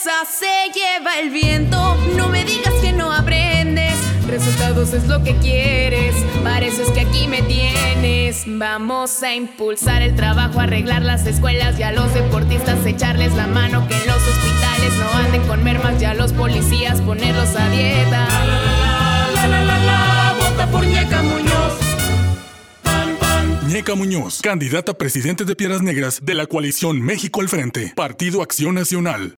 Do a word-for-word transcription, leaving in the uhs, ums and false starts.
cabeza se lleva el viento. No me digas que no aprendes, resultados es lo que quieres, para eso es que aquí me tienes. Vamos a impulsar el trabajo, arreglar las escuelas y a los deportistas echarles la mano, que en los hospitales no anden con mermas, y a los policías ponerlos a dieta. La la la la la la la, vota por Ñeca Muñoz. Pan, pan. Ñeca Muñoz, candidata a presidente de Piedras Negras de la coalición México al Frente, Partido Acción Nacional.